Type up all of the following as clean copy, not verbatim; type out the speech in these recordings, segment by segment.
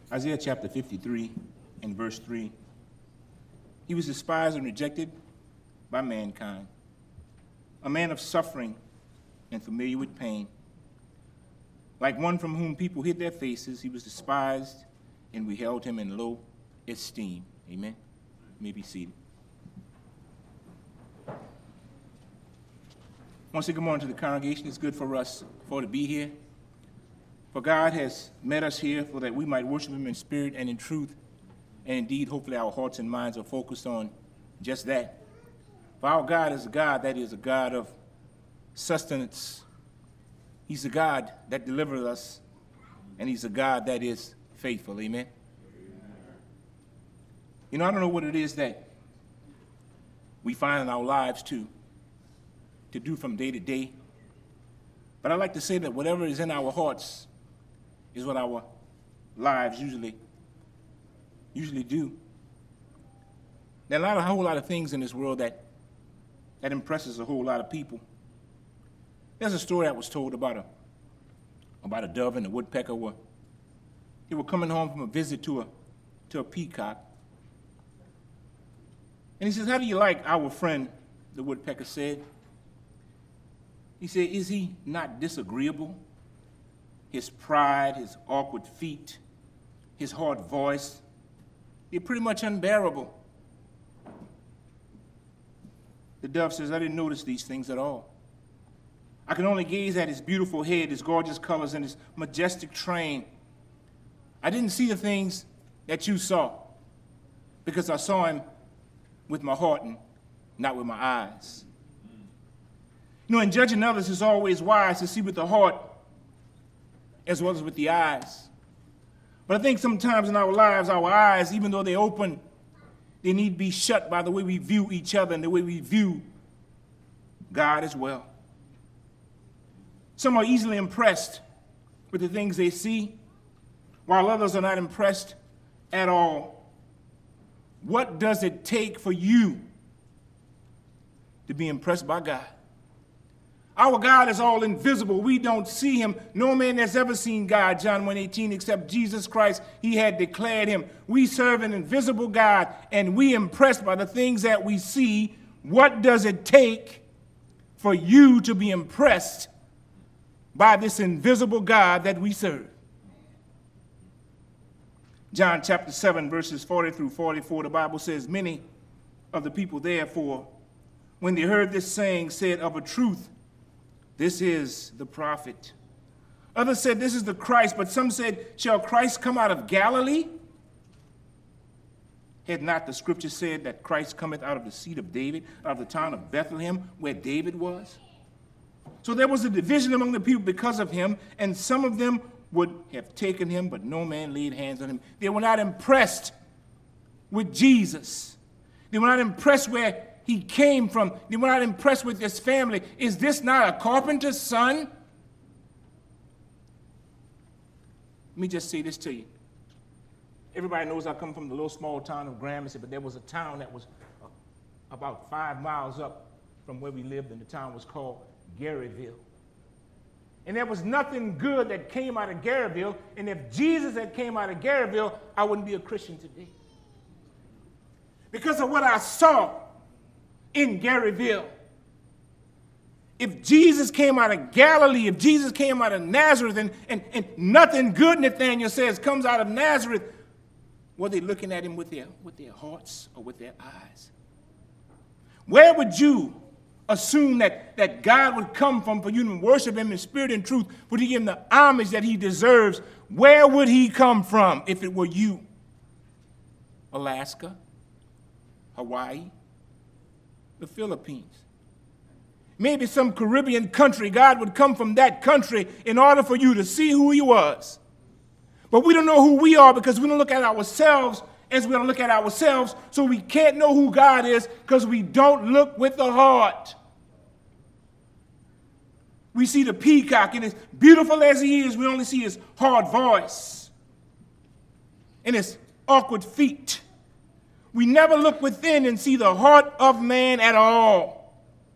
Isaiah chapter 53 and verse 3. He was despised and rejected by mankind, a man of suffering and familiar with pain. Like one from whom people hid their faces, he was despised, and we held him in low esteem. Amen. You may be seated. I want to say good morning to the congregation. It's good for us to be here. For God has met us here so that we might worship him in spirit and in truth. And indeed, hopefully our hearts and minds are focused on just that. For our God is a God that is a God of sustenance. He's a God that delivers us, and he's a God that is faithful. Amen. You know, I don't know what it is that we find in our lives to do from day to day, but I like to say that whatever is in our hearts is what our lives usually do. There are a whole lot of things in this world that impresses a whole lot of people. There's a story that was told about a dove and a woodpecker. They were coming home from a visit to a peacock. And he says, "How do you like our friend?" The woodpecker said. He said, "Is he not disagreeable? His pride, his awkward feet, his hard voice, they're pretty much unbearable." The dove says, "I didn't notice these things at all. I can only gaze at his beautiful head, his gorgeous colors, and his majestic train. I didn't see the things that you saw because I saw him with my heart and not with my eyes." You know, in judging others, it's always wise to see with the heart as well as with the eyes. But I think sometimes in our lives, our eyes, even though they're open, they need to be shut by the way we view each other and the way we view God as well. Some are easily impressed with the things they see, while others are not impressed at all. What does it take for you to be impressed by God? Our God is all invisible. We don't see him. No man has ever seen God, John 1:18, except Jesus Christ. He had declared him. We serve an invisible God, and we impressed by the things that we see. What does it take for you to be impressed by this invisible God that we serve? John chapter 7, verses 40 through 44, the Bible says, "Many of the people therefore, when they heard this saying, said, 'Of a truth, this is the prophet.' Others said, 'This is the Christ.' But some said, 'Shall Christ come out of Galilee? Had not the scripture said that Christ cometh out of the seed of David, out of the town of Bethlehem, where David was?' So there was a division among the people because of him, and some of them would have taken him, but no man laid hands on him." They were not impressed with Jesus. They were not impressed where he came from. They were not impressed with his family. Is this not a carpenter's son? Let me just say this to you. Everybody knows I come from the little small town of Gramercy, but there was a town that was about 5 miles up from where we lived, and the town was called Garyville. And there was nothing good that came out of Garyville, and if Jesus had came out of Garyville, I wouldn't be a Christian today. Because of what I saw in Garyville. If Jesus came out of Galilee, if Jesus came out of Nazareth, and nothing good, Nathaniel says, comes out of Nazareth, were they looking at him with their hearts or with their eyes? Where would you assume that God would come from for you to worship him in spirit and truth, for to give him the homage that he deserves? Where would he come from if it were you? Alaska? Hawaii? The Philippines? Maybe some Caribbean country. God would come from that country in order for you to see who he was. But we don't know who we are because we don't look at ourselves as we don't look at ourselves, so we can't know who God is because we don't look with the heart. We see the peacock, and as beautiful as he is, we only see his hard voice and his awkward feet. We never look within and see the heart of man at all.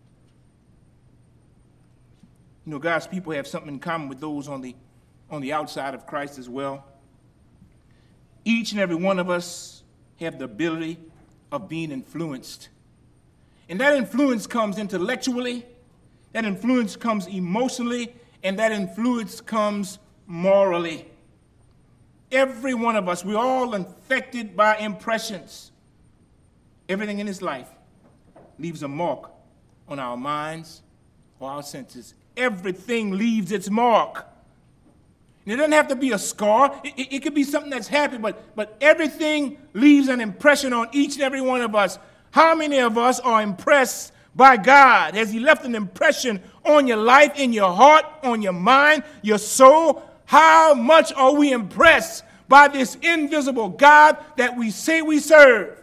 You know, God's people have something in common with those on the outside of Christ as well. Each and every one of us have the ability of being influenced. And that influence comes intellectually, that influence comes emotionally, and that influence comes morally. Every one of us, we're all infected by impressions. Everything in this life leaves a mark on our minds or our senses. Everything leaves its mark. And it doesn't have to be a scar. It could be something that's happy, but everything leaves an impression on each and every one of us. How many of us are impressed by God? Has He left an impression on your life, in your heart, on your mind, your soul? How much are we impressed by this invisible God that we say we serve?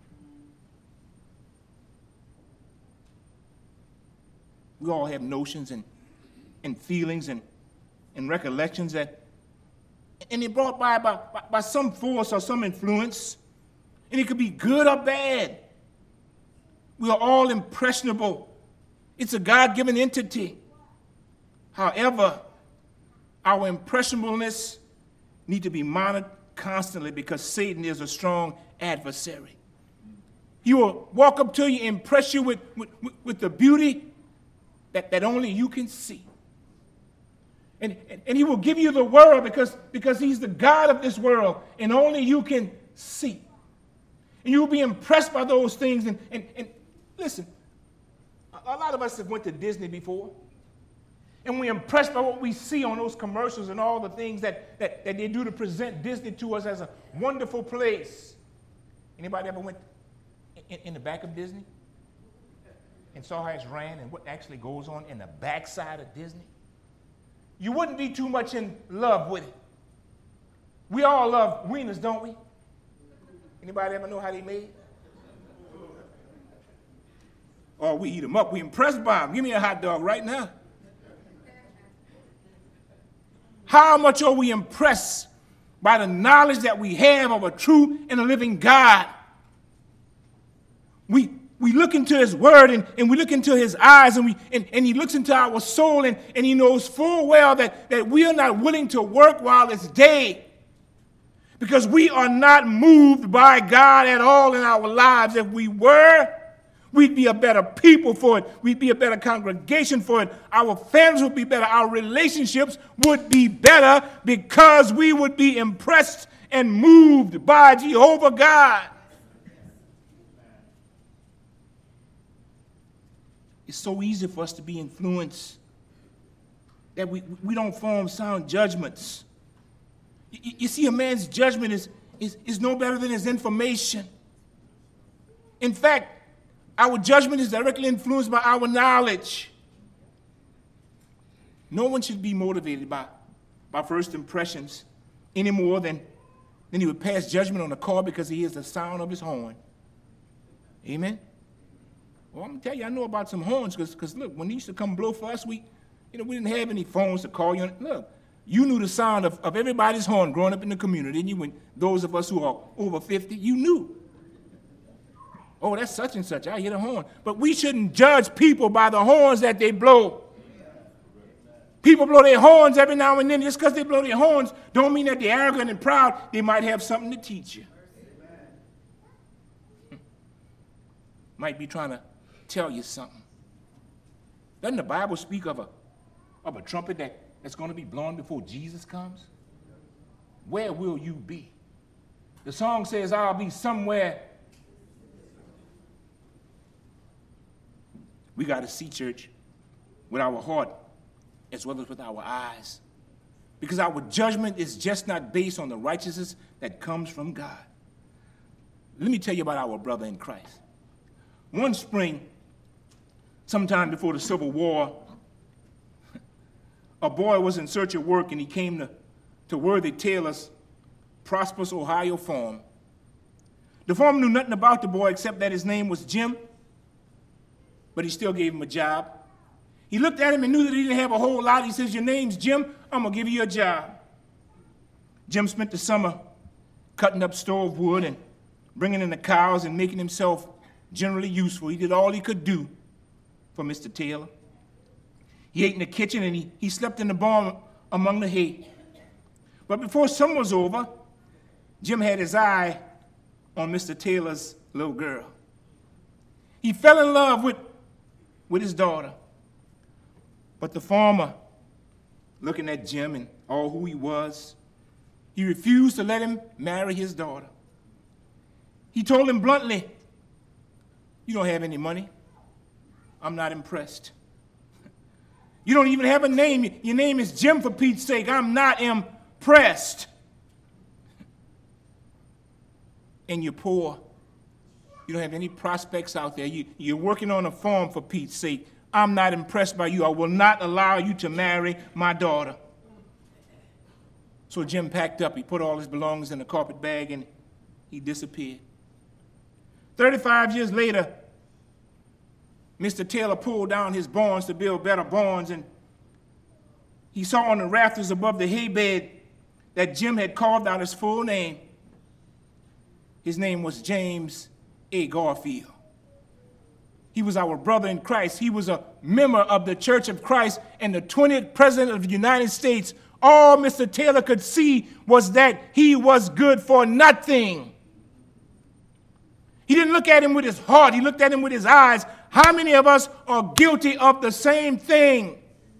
We all have notions and feelings and recollections and they're brought by some force or some influence, and it could be good or bad. We are all impressionable. It's a God-given entity. However, our impressionableness needs to be monitored constantly because Satan is a strong adversary. He will walk up to you, impress you with the beauty that only you can see. And he will give you the world because he's the God of this world and only you can see. And you'll be impressed by those things. And listen, a lot of us have went to Disney before. And we're impressed by what we see on those commercials and all the things that they do to present Disney to us as a wonderful place. Anybody ever went in the back of Disney and saw how it's ran and what actually goes on in the backside of Disney? You wouldn't be too much in love with it. We all love wieners, don't we? Anybody ever know how they made? Oh, we eat them up. We impressed by them. Give me a hot dog right now. How much are we impressed by the knowledge that we have of a true and a living God? We look into His Word and we look into His eyes and He looks into our soul and He knows full well that we are not willing to work while it's day because we are not moved by God at all in our lives. If we were, we'd be a better people for it. We'd be a better congregation for it. Our families would be better. Our relationships would be better because we would be impressed and moved by Jehovah God. It's so easy for us to be influenced that we don't form sound judgments. You see, a man's judgment is no better than his information. In fact, our judgment is directly influenced by our knowledge. No one should be motivated by first impressions any more than he would pass judgment on a car because he hears the sound of his horn. Amen? Well, I'm going to tell you, I know about some horns because look, when they used to come blow for us, we didn't have any phones to call you. Look, you knew the sound of everybody's horn growing up in the community, didn't you? When those of us who are over 50, you knew. Oh, that's such and such. I hear the horn. But we shouldn't judge people by the horns that they blow. People blow their horns every now and then. Just because they blow their horns don't mean that they're arrogant and proud. They might have something to teach you. Might be trying to tell you something. Doesn't the Bible speak of a trumpet that's going to be blown before Jesus comes? Where will you be? The song says, I'll be somewhere. We got to see, church, with our heart as well as with our eyes. Because our judgment is just not based on the righteousness that comes from God. Let me tell you about our brother in Christ. One spring, sometime before the Civil War, a boy was in search of work and he came to Worthy Taylor's Prosperous, Ohio farm. The farmer knew nothing about the boy except that his name was Jim, but he still gave him a job. He looked at him and knew that he didn't have a whole lot. He says, your name's Jim, I'm going to give you a job. Jim spent the summer cutting up stove wood and bringing in the cows and making himself generally useful. He did all he could do for Mr. Taylor. He ate in the kitchen and he slept in the barn among the hay. But before summer was over, Jim had his eye on Mr. Taylor's little girl. He fell in love with his daughter. But the farmer, looking at Jim and all who he was, he refused to let him marry his daughter. He told him bluntly, "You don't have any money. I'm not impressed. You don't even have a name. Your name is Jim, for Pete's sake. I'm not impressed. And you're poor. You don't have any prospects out there. You're working on a farm, for Pete's sake. I'm not impressed by you. I will not allow you to marry my daughter." So Jim packed up. He put all his belongings in a carpet bag and he disappeared. 35 years later, Mr. Taylor pulled down his barns to build better barns, and he saw on the rafters above the hay bed that Jim had carved out his full name. His name was James A. Garfield. He was our brother in Christ. He was a member of the Church of Christ and the 20th President of the United States. All Mr. Taylor could see was that he was good for nothing. He didn't look at him with his heart. He looked at him with his eyes. How many of us are guilty of the same thing?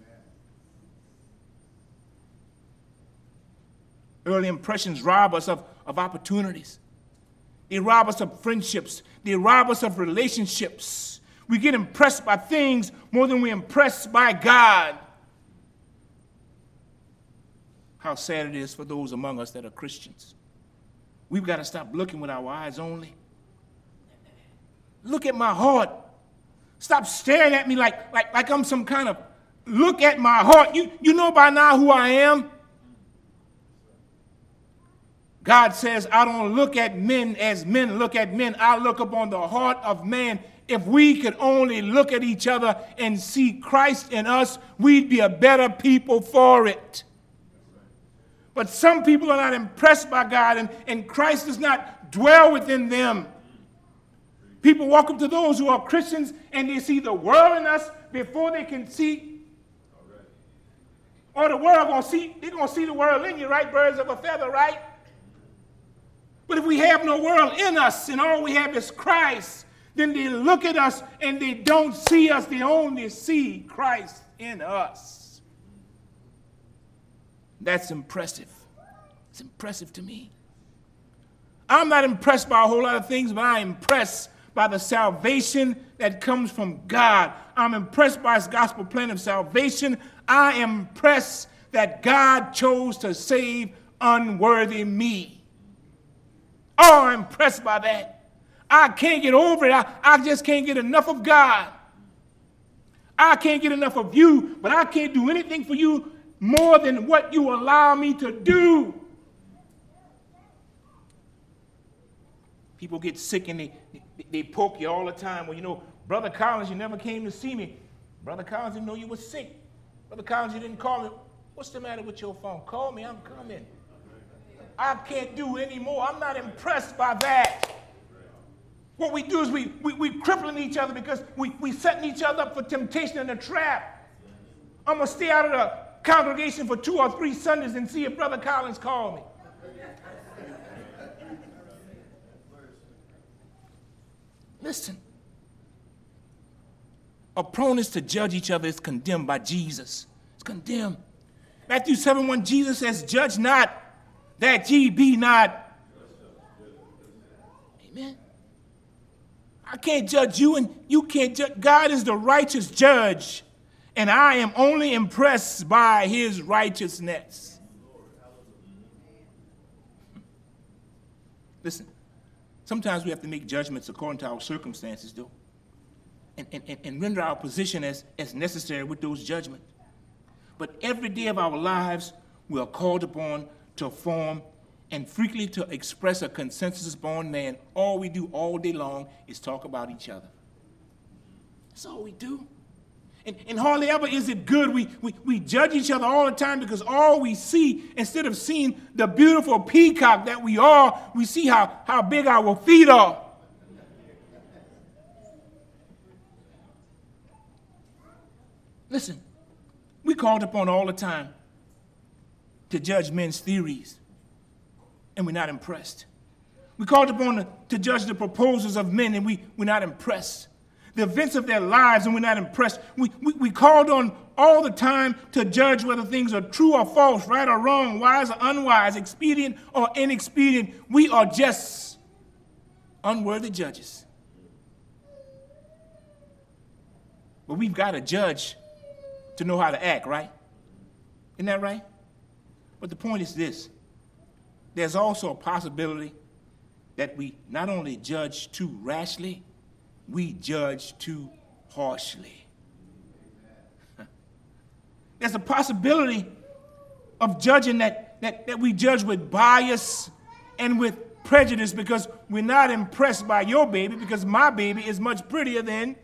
Early impressions rob us of opportunities. They rob us of friendships. They rob us of relationships. We get impressed by things more than we're impressed by God. How sad it is for those among us that are Christians. We've got to stop looking with our eyes only. Look at my heart. Stop staring at me like I'm some kind of, look at my heart. You know by now who I am. God says, I don't look at men as men look at men. I look upon the heart of man. If we could only look at each other and see Christ in us, we'd be a better people for it. But some people are not impressed by God, and Christ does not dwell within them. People walk up to those who are Christians and they see the world in us before they can see. Or the world they're going to see the world in you, right? Birds of a feather, right? But if we have no world in us and all we have is Christ, then they look at us and they don't see us. They only see Christ in us. That's impressive. It's impressive to me. I'm not impressed by a whole lot of things, but I'm impressed by the salvation that comes from God. I'm impressed by his gospel plan of salvation. I am impressed that God chose to save unworthy me. Oh, I'm impressed by that. I can't get over it. I just can't get enough of God. I can't get enough of you, but I can't do anything for you more than what you allow me to do. People get sick and they poke you all the time. Well, you know, Brother Collins, you never came to see me. Brother Collins didn't know you were sick. Brother Collins, you didn't call me. What's the matter with your phone? Call me, I'm coming. I can't do any more. I'm not impressed by that. What we do is we crippling each other because we setting each other up for temptation and a trap. I'm going to stay out of the congregation for 2 or 3 Sundays and see if Brother Collins call me. Listen, opponents to judge each other is condemned by Jesus. It's condemned. Matthew 7:1, Jesus says, "Judge not, that ye be not." Amen. I can't judge you, and you can't judge. God is the righteous judge, and I am only impressed by his righteousness. Listen. Sometimes we have to make judgments according to our circumstances, though, and render our position as necessary with those judgments. But every day of our lives, we are called upon to form and frequently to express a consensus-born man. All we do all day long is talk about each other. That's all we do. And hardly ever is it good. We judge each other all the time because all we see, instead of seeing the beautiful peacock that we are, we see how big our feet are. Listen, we called upon all the time to judge men's theories. and we're not impressed. We're called upon to judge the proposals of men, and we're not impressed. The events of their lives, and we're not impressed. We called on all the time to judge whether things are true or false, right or wrong, wise or unwise, expedient or inexpedient. We are just unworthy judges. But we've got to judge to know how to act, right? Isn't that right? But the point is this. There's also a possibility that we not only judge too rashly, we judge too harshly. There's a possibility of judging that we judge with bias and with prejudice because we're not impressed by your baby because my baby is much prettier than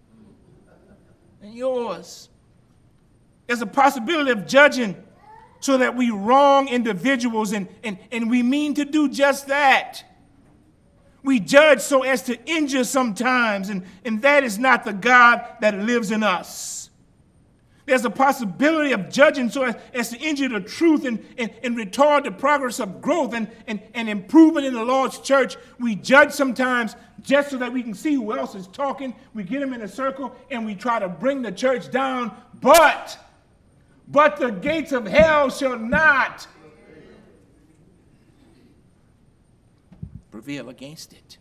yours. There's a possibility of judging so that we wrong individuals and we mean to do just that. We judge so as to injure sometimes, and that is not the God that lives in us. There's a possibility of judging so as to injure the truth and retard the progress of growth and improvement in the Lord's church. We judge sometimes just so that we can see who else is talking. We get them in a circle and we try to bring the church down. But the gates of hell shall not prevail against it.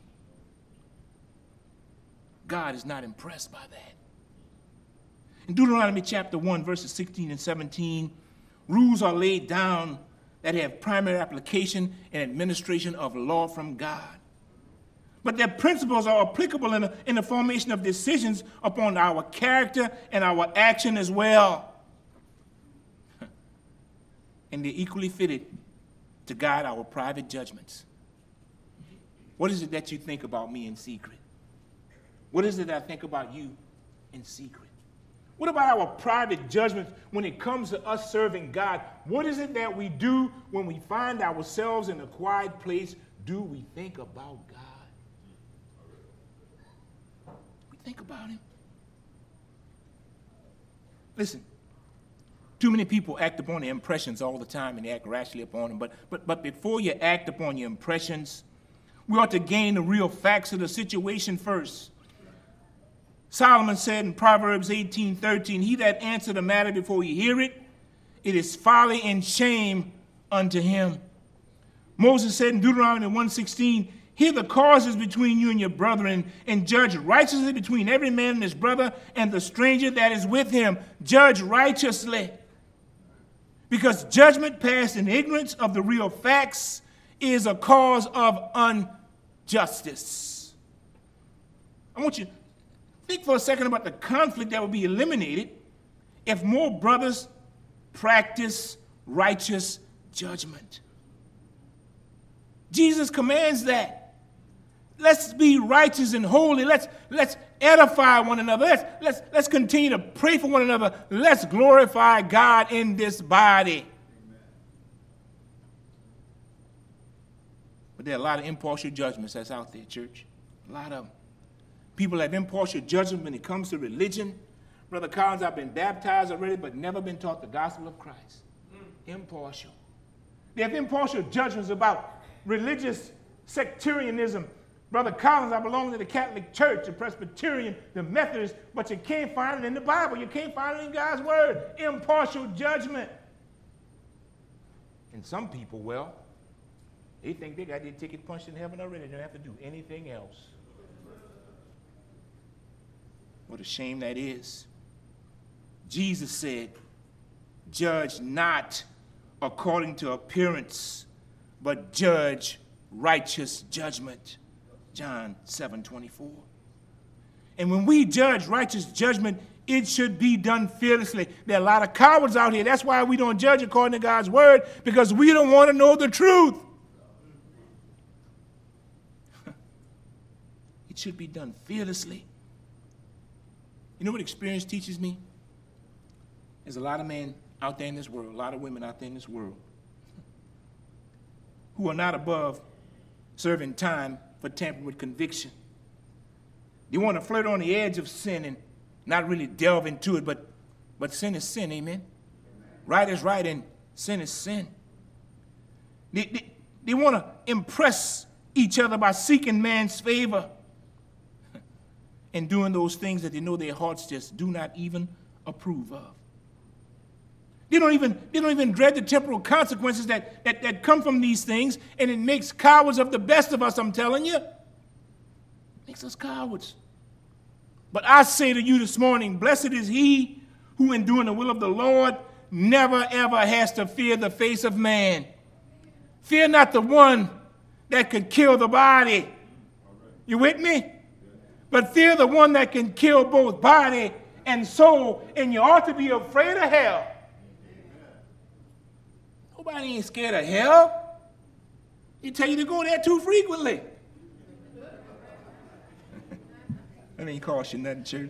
God is not impressed by that. In Deuteronomy chapter 1, verses 16 and 17, rules are laid down that have primary application and administration of law from God. But their principles are applicable in the formation of decisions upon our character and our action as well. And they're equally fitted to guide our private judgments. What is it that you think about me in secret? What is it that I think about you in secret? What about our private judgments when it comes to us serving God? What is it that we do when we find ourselves in a quiet place? Do we think about God? We think about him. Listen, too many people act upon their impressions all the time and they act rashly upon them. But before you act upon your impressions, we ought to gain the real facts of the situation first. Solomon said in Proverbs 18:13, he that answered a matter before you hear it, it is folly and shame unto him. Moses said in Deuteronomy 1:16, hear the causes between you and your brethren, and judge righteously between every man and his brother and the stranger that is with him. Judge righteously. Because judgment passed in ignorance of the real facts is a cause of injustice. I want you to think for a second about the conflict that would be eliminated if more brothers practice righteous judgment. Jesus commands that. Let's be righteous and holy. Let's edify one another. Let's continue to pray for one another. Let's glorify God in this body. But there are a lot of impartial judgments that's out there, church. A lot of them. People have impartial judgment when it comes to religion. Brother Collins, I've been baptized already, but never been taught the gospel of Christ. Impartial. They have impartial judgments about religious sectarianism. Brother Collins, I belong to the Catholic Church, the Presbyterian, the Methodist, but you can't find it in the Bible. You can't find it in God's Word. Impartial judgment. And some people, well, they think they got their ticket punched in heaven already. They don't have to do anything else. What a shame that is. Jesus said, judge not according to appearance, but judge righteous judgment. John 7:24. And when we judge righteous judgment, it should be done fearlessly. There are a lot of cowards out here. That's why we don't judge according to God's word, because we don't want to know the truth. It should be done fearlessly. You know what experience teaches me? There's a lot of men out there in this world, a lot of women out there in this world, who are not above serving time for tampering with conviction. They want to flirt on the edge of sin and not really delve into it, but sin is sin, amen? Right is right and sin is sin. They want to impress each other by seeking man's favor and doing those things that they know their hearts just do not even approve of. They don't even dread the temporal consequences that come from these things, and it makes cowards of the best of us, I'm telling you. It makes us cowards. But I say to you this morning, blessed is he who in doing the will of the Lord never ever has to fear the face of man. Fear not the one that could kill the body. You with me? But fear the one that can kill both body and soul, and you ought to be afraid of hell. Nobody ain't scared of hell. They tell you to go there too frequently. That ain't cost you nothing, church.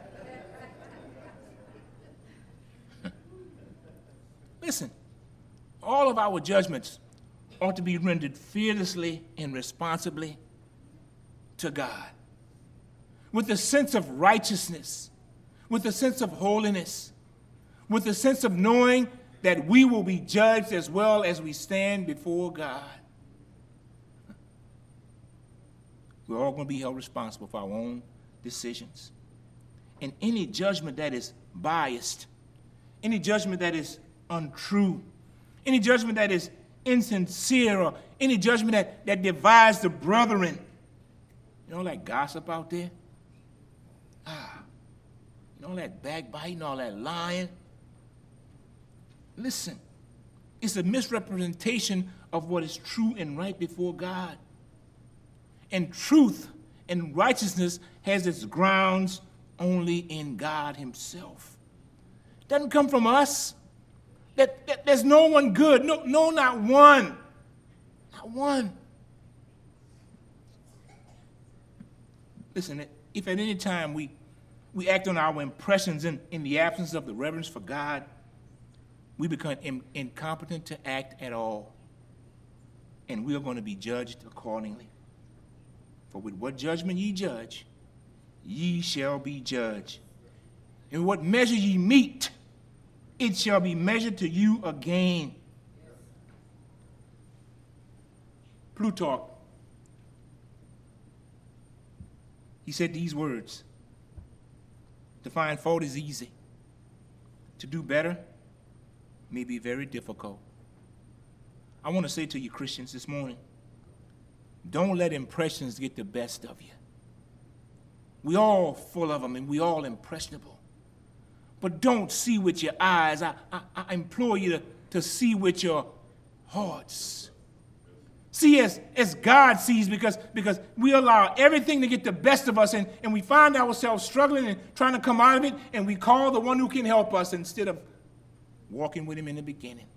Listen, all of our judgments ought to be rendered fearlessly and responsibly to God, with a sense of righteousness, with a sense of holiness, with a sense of knowing that we will be judged as well as we stand before God. We're all going to be held responsible for our own decisions. And any judgment that is biased, any judgment that is untrue, any judgment that is insincere, or any judgment that divides the brethren. You know all that gossip out there? You know all that backbiting, all that lying? Listen, it's a misrepresentation of what is true and right before God. And truth and righteousness has its grounds only in God himself. It doesn't come from us. There's no one good. No, not one. Not one. Listen, if at any time we act on our impressions in the absence of the reverence for God, we become incompetent to act at all. And we are going to be judged accordingly. For with what judgment ye judge, ye shall be judged. And what measure ye meet, it shall be measured to you again. Plutarch, he said these words: to find fault is easy. To do better may be very difficult. I want to say to you Christians this morning, don't let impressions get the best of you. We all full of them and we all impressionable. But don't see with your eyes. I implore you to see with your hearts. See as God sees, because we allow everything to get the best of us, and we find ourselves struggling and trying to come out of it, and we call the one who can help us instead of walking with him in the beginning.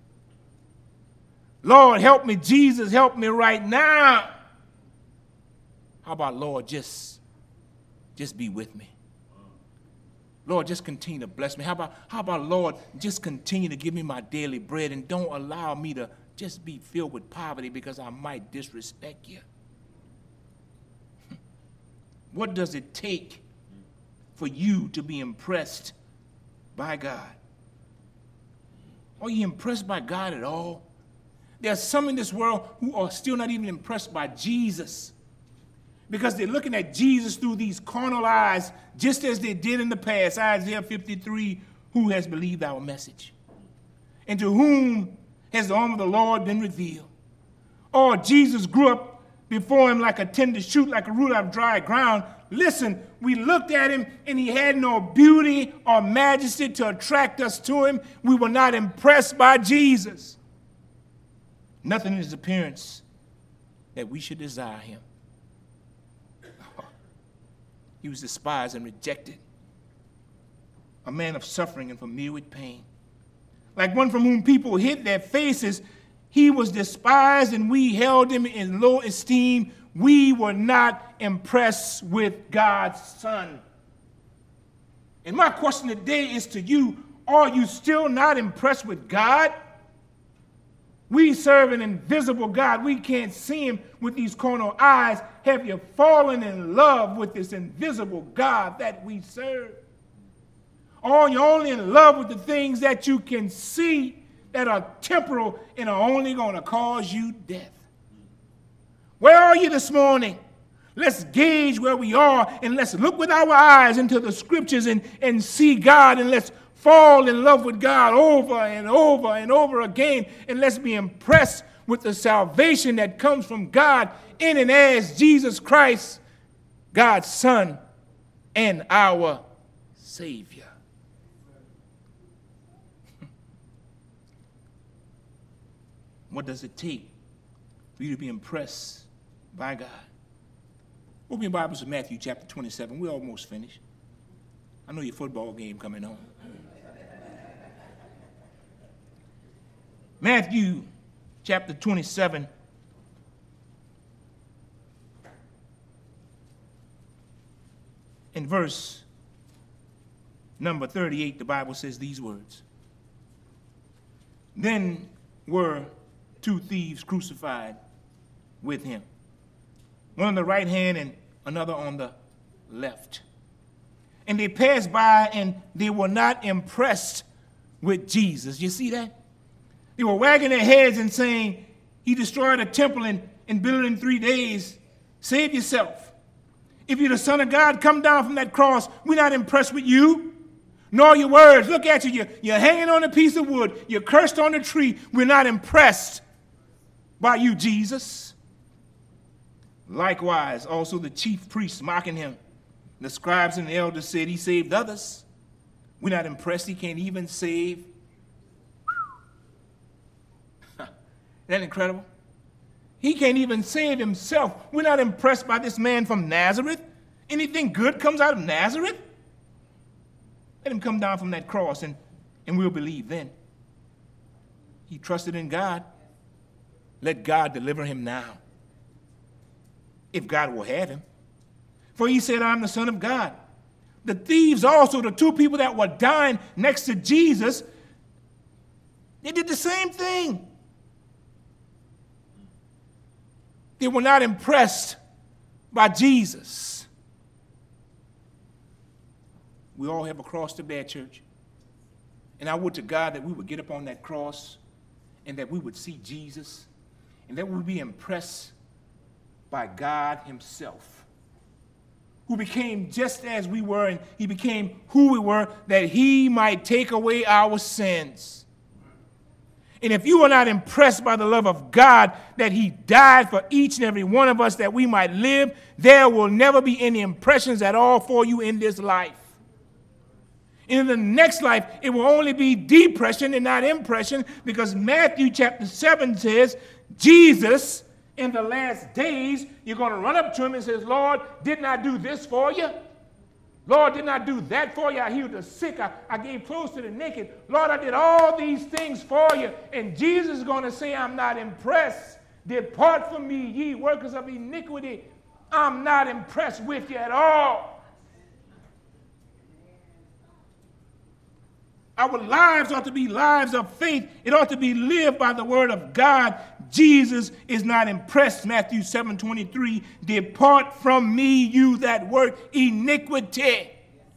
Lord, help me. Jesus, help me right now. How about, Lord, just be with me? Lord, just continue to bless me. How about, Lord, just continue to give me my daily bread and don't allow me to just be filled with poverty because I might disrespect you. What does it take for you to be impressed by God? Are you impressed by God at all? There are some in this world who are still not even impressed by Jesus, because they're looking at Jesus through these carnal eyes, just as they did in the past. Isaiah 53, who has believed our message? And to whom has the arm of the Lord been revealed? Or Jesus grew up before him like a tender shoot, like a root out of dry ground. Listen, we looked at him and he had no beauty or majesty to attract us to him. We were not impressed by Jesus. Nothing in his appearance that we should desire him. He was despised and rejected, a man of suffering and familiar with pain. Like one from whom people hid their faces, he was despised and we held him in low esteem. We were not impressed with God's Son. And my question today is to you, are you still not impressed with God? We serve an invisible God. We can't see him with these carnal eyes. Have you fallen in love with this invisible God that we serve? Or are you only in love with the things that you can see that are temporal and are only going to cause you death? you this morning. Let's gauge where we are, and let's look with our eyes into the scriptures and see God, and let's fall in love with God over and over and over again, and let's be impressed with the salvation that comes from God in and as Jesus Christ, God's Son and our Savior. What does it take for you to be impressed by God? Open your Bibles to Matthew chapter 27. We're almost finished. I know your football game coming on. Matthew chapter 27. In verse number 38, the Bible says these words. Then were two thieves crucified with him, one on the right hand and another on the left. And they passed by, and they were not impressed with Jesus. You see that? They were wagging their heads and saying, he destroyed a temple and built it in 3 days. Save yourself. If you're the Son of God, come down from that cross. We're not impressed with you, nor your words. Look at you. You're hanging on a piece of wood. You're cursed on a tree. We're not impressed by you, Jesus. Likewise, also the chief priests mocking him. The scribes and the elders said he saved others. We're not impressed. He can't even save. Isn't that incredible? He can't even save himself. We're not impressed by this man from Nazareth. Anything good comes out of Nazareth? Let him come down from that cross, and we'll believe then. He trusted in God. Let God deliver him now, if God will have him. For he said, I'm the Son of God. The thieves also, the two people that were dying next to Jesus, they did the same thing. They were not impressed by Jesus. We all have a cross to bear, church. And I would to God that we would get up on that cross and that we would see Jesus and that we would be impressed by God himself, who became just as we were, and he became who we were, that he might take away our sins. And if you are not impressed by the love of God, that he died for each and every one of us that we might live, there will never be any impressions at all for you in this life. In the next life, it will only be depression and not impression, because Matthew chapter 7 says, Jesus, in the last days, you're going to run up to him and says, Lord, didn't I do this for you? Lord, didn't I do that for you? I healed the sick. I gave clothes to the naked. Lord, I did all these things for you. And Jesus is going to say, I'm not impressed. Depart from me, ye workers of iniquity. I'm not impressed with you at all. Our lives ought to be lives of faith. It ought to be lived by the word of God. Jesus is not impressed. Matthew 7:23, depart from me, you that work iniquity.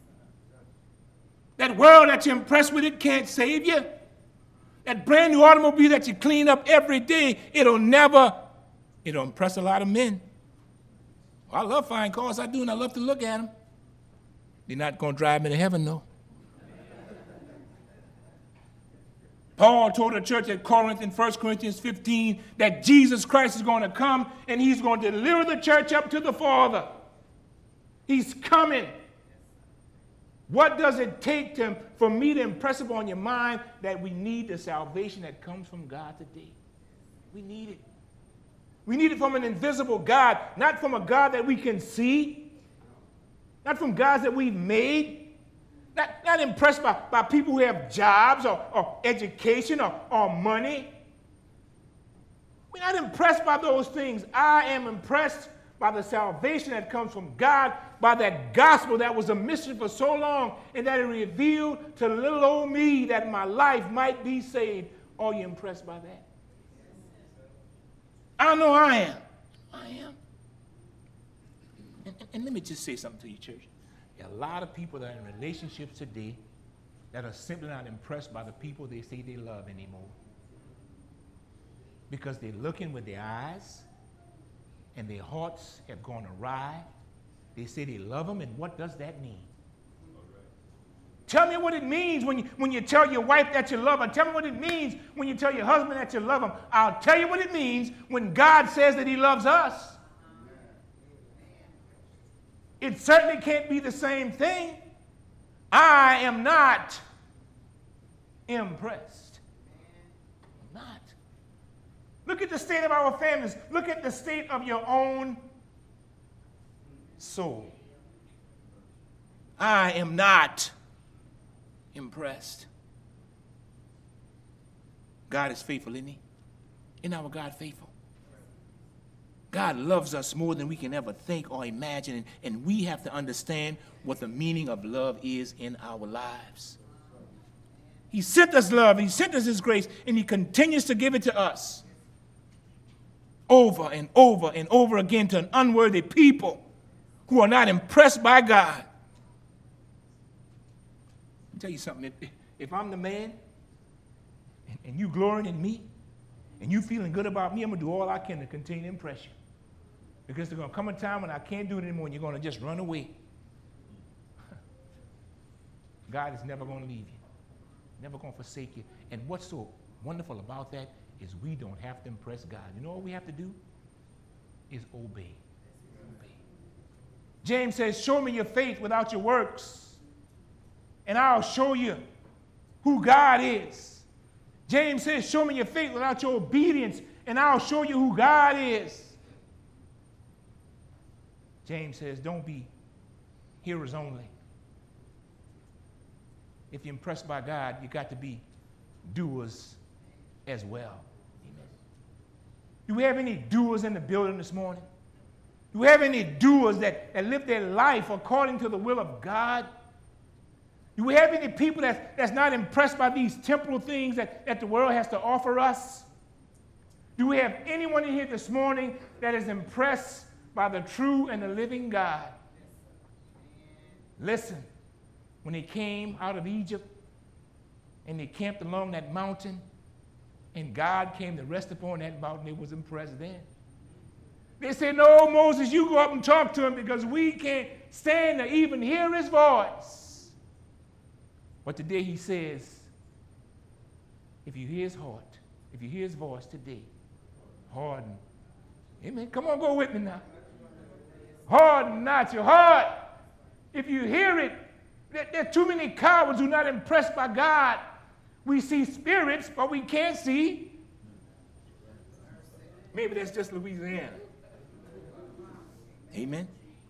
That world that you're impressed with, it can't save you. That brand new automobile that you clean up every day, it'll impress a lot of men. Well, I love fine cars, I do, and I love to look at them. They're not going to drive me to heaven, though. Paul told the church at Corinth in 1 Corinthians 15 that Jesus Christ is going to come and he's going to deliver the church up to the Father. He's coming. What does it take for me to impress upon your mind that we need the salvation that comes from God today? We need it. We need it from an invisible God, not from a God that we can see, not from gods that we've made. Not impressed by people who have jobs or education or money. We're not impressed by those things. I am impressed by the salvation that comes from God, by that gospel that was a mystery for so long, and that it revealed to little old me that my life might be saved. Are you impressed by that? I know I am. I am. And let me just say something to you, church. There are a lot of people that are in relationships today that are simply not impressed by the people they say they love anymore. Because they're looking with their eyes and their hearts have gone awry. They say they love him, and what does that mean? Tell me what it means when you tell your wife that you love her. Tell me what it means when you tell your husband that you love him. I'll tell you what it means when God says that he loves us. It certainly can't be the same thing. I am not impressed. I'm not. Look at the state of our families. Look at the state of your own soul. I am not impressed. God is faithful, isn't he? Isn't our God faithful? God loves us more than we can ever think or imagine, and we have to understand what the meaning of love is in our lives. He sent us love, he sent us his grace, and he continues to give it to us over and over and over again to an unworthy people who are not impressed by God. Let me tell you something. If I'm the man and you glorying in me and you feeling good about me, I'm going to do all I can to continue to impress you. Because there's going to come a time when I can't do it anymore and you're going to just run away. God is never going to leave you, never going to forsake you. And what's so wonderful about that is we don't have to impress God. You know what we have to do? Is obey. Obey. James says, show me your faith without your works, and I'll show you who God is. James says, show me your faith without your obedience, and I'll show you who God is. James says, don't be hearers only. If you're impressed by God, you got to be doers as well. Amen. Do we have any doers in the building this morning? Do we have any doers that live their life according to the will of God? Do we have any people that's not impressed by these temporal things that the world has to offer us? Do we have anyone in here this morning that is impressed by the true and the living God? Listen, when they came out of Egypt and they camped along that mountain and God came to rest upon that mountain, they was impressed then. They said, no, Moses, you go up and talk to him because we can't stand to even hear his voice. But today he says, if you hear his heart, if you hear his voice today, harden. Amen. Come on, go with me now. Harden not your heart. If you hear it, there are too many cowards who are not impressed by God. We see spirits, but we can't see. Maybe that's just Louisiana. Amen.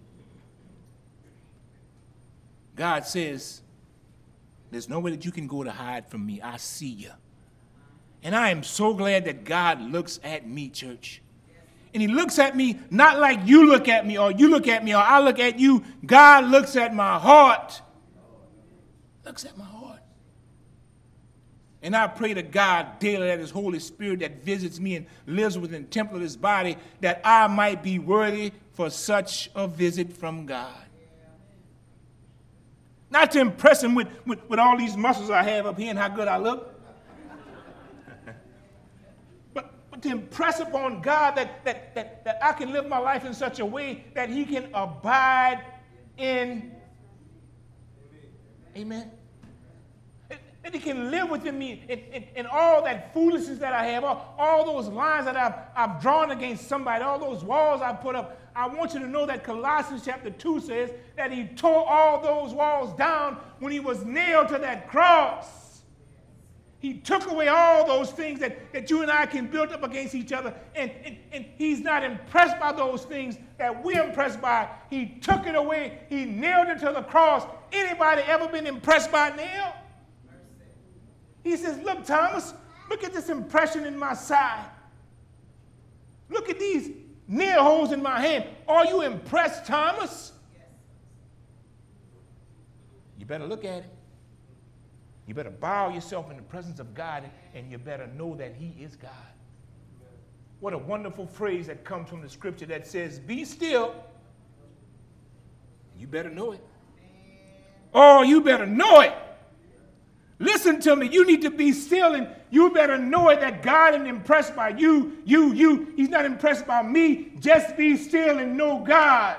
God says, there's no way that you can go to hide from me. I see you. And I am so glad that God looks at me, church. And he looks at me not like you look at me or you look at me or I look at you. God looks at my heart. Looks at my heart. And I pray to God daily that his Holy Spirit that visits me and lives within the temple of his body, that I might be worthy for such a visit from God. Not to impress him with all these muscles I have up here and how good I look. but to impress upon God that I can live my life in such a way that he can abide in. Amen. That he can live within me in all that foolishness that I have, all those lines that I've drawn against somebody, all those walls I've put up. I want you to know that Colossians chapter 2 says that he tore all those walls down when he was nailed to that cross. He took away all those things that you and I can build up against each other, and he's not impressed by those things that we're impressed by. He took it away. He nailed it to the cross. Anybody ever been impressed by a nail? He says, look, Thomas, look at this impression in my side. Look at these nail holes in my hand. Are you impressed, Thomas? Yes. You better look at it. You better bow yourself in the presence of God, and you better know that he is God. What a wonderful phrase that comes from the scripture that says, be still. You better know it. Oh, you better know it. Listen to me. You need to be still, and you better know it that God isn't impressed by you. He's not impressed by me. Just be still and know God.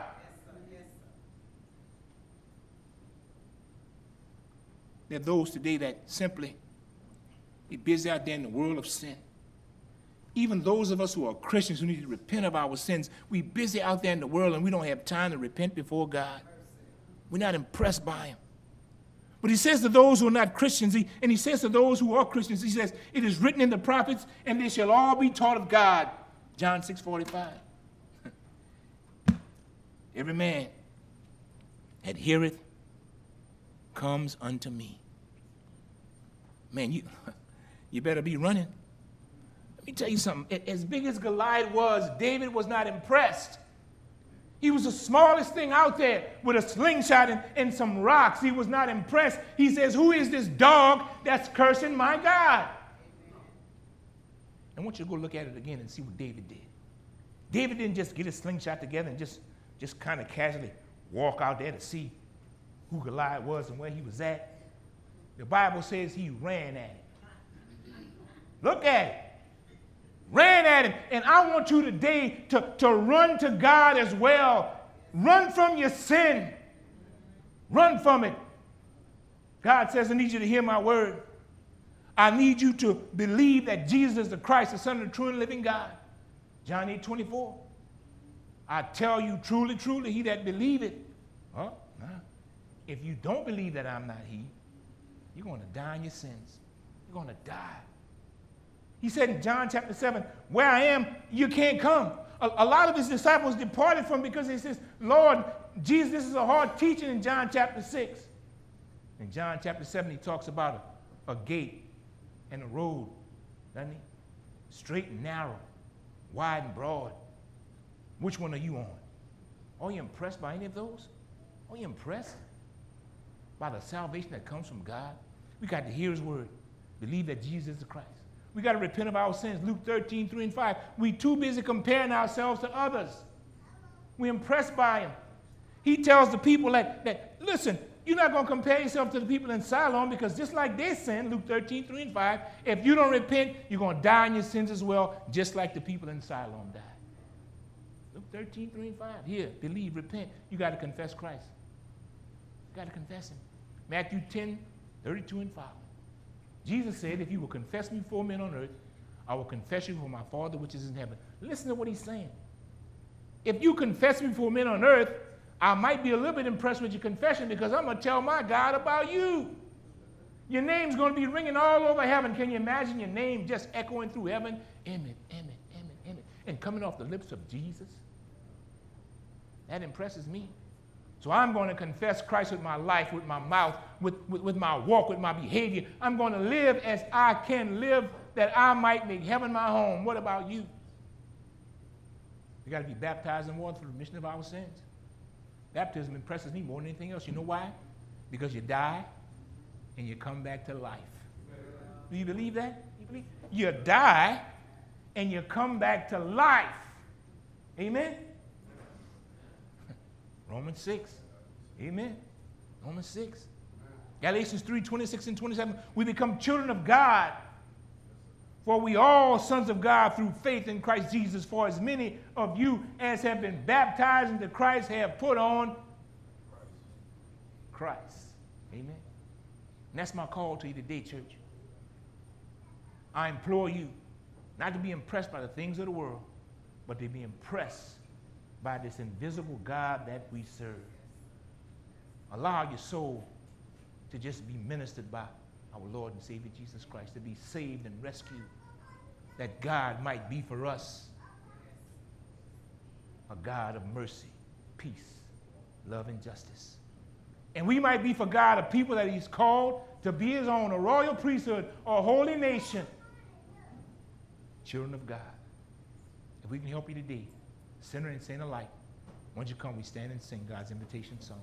There are those today that simply be busy out there in the world of sin. Even those of us who are Christians who need to repent of our sins, we're busy out there in the world and we don't have time to repent before God. We're not impressed by him. But he says to those who are not Christians, and he says to those who are Christians, he says, it is written in the prophets, and they shall all be taught of God. John 6:45. Every man that heareth comes unto me. Man, you better be running. Let me tell you something. As big as Goliath was, David was not impressed. He was the smallest thing out there with a slingshot and some rocks. He was not impressed. He says, who is this dog that's cursing my God? I want you to go look at it again and see what David did. David didn't just get his slingshot together and just kind of casually walk out there to see who Goliath was and where he was at. The Bible says he ran at it. Look at it. Ran at him. And I want you today to run to God as well. Run from your sin. Run from it. God says, I need you to hear my word. I need you to believe that Jesus is the Christ, the Son of the true and living God. John 8:24. I tell you truly, truly, he that believeth. Oh, nah. If you don't believe that I'm not he, you're going to die in your sins. You're going to die. He said in John chapter 7, where I am, you can't come. A lot of his disciples departed from him because he says, Lord, Jesus, this is a hard teaching in John chapter 6. In John chapter 7, he talks about a gate and a road, doesn't he? Straight and narrow, wide and broad. Which one are you on? Are you impressed by any of those? Are you impressed by the salvation that comes from God? We got to hear his word, believe that Jesus is the Christ. We got to repent of our sins. Luke 13:3-5. We too busy comparing ourselves to others. We're impressed by him. He tells the people that listen, you're not going to compare yourself to the people in Siloam because just like they sinned, Luke 13:3-5, if you don't repent, you're going to die in your sins as well, just like the people in Siloam died. Luke 13:3-5. Here, believe, repent. You got to confess Christ. You got to confess him. Matthew 10:32-5. Jesus said, if you will confess me before men on earth, I will confess you before my Father which is in heaven. Listen to what he's saying. If you confess me before men on earth, I might be a little bit impressed with your confession because I'm going to tell my God about you. Your name's going to be ringing all over heaven. Can you imagine your name just echoing through heaven? Emmett, Emmett, Emmett, Emmett. And coming off the lips of Jesus? That impresses me. So I'm going to confess Christ with my life, with my mouth, with my walk, with my behavior. I'm going to live as I can live that I might make heaven my home. What about you? We got to be baptized in water for the remission of our sins. Baptism impresses me more than anything else. You know why? Because you die and you come back to life. Do you believe that? You die and you come back to life. Amen? Romans 6. Amen. Romans 6. Galatians 3:26-27. We become children of God. For we all sons of God through faith in Christ Jesus. For as many of you as have been baptized into Christ have put on Christ. Amen. And that's my call to you today, church. I implore you not to be impressed by the things of the world, but to be impressed by this invisible God that we serve. Allow your soul to just be ministered by our Lord and Savior Jesus Christ, to be saved and rescued, that God might be for us a God of mercy, peace, love, and justice. And we might be for God a people that he's called to be his own, a royal priesthood, a holy nation, children of God. If we can help you today, sinner and saint alike, once you come, we stand and sing God's invitation song.